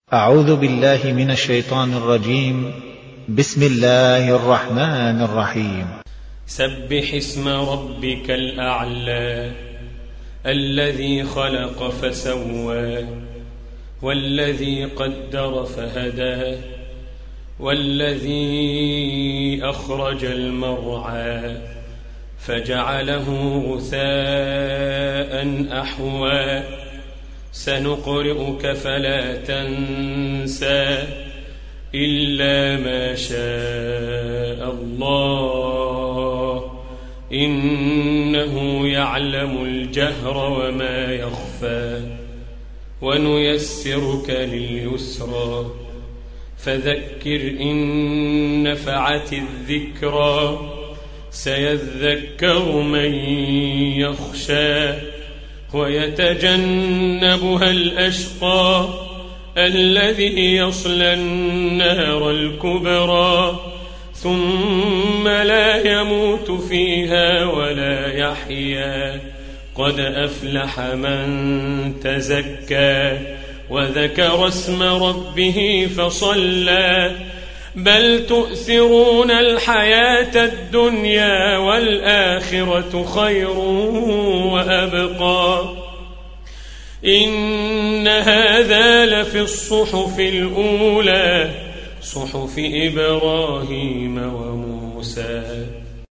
أعوذ بالله من الشيطان الرجيم. بسم الله الرحمن الرحيم. سبح اسم ربك الأعلى الذي خلق فسوى والذي قدر فهدى والذي أخرج المرعى فجعله غثاء أحوى سنقرئك فلا تنسى إلا ما شاء الله إنه يعلم الجهر وما يخفى ونيسرك لليسرى فذكر إن نفعت الذكرى سيذكر من يخشى ويتجنبها الأشقى الذي يصلى النار الكبرى ثم لا يموت فيها ولا يحيا قد أفلح من تزكى وذكر اسم ربه فصلى بل تؤثرون الحياة الدنيا والآخرة خير وأبقى إن هذا لفي الصحف الأولى صحف إبراهيم وموسى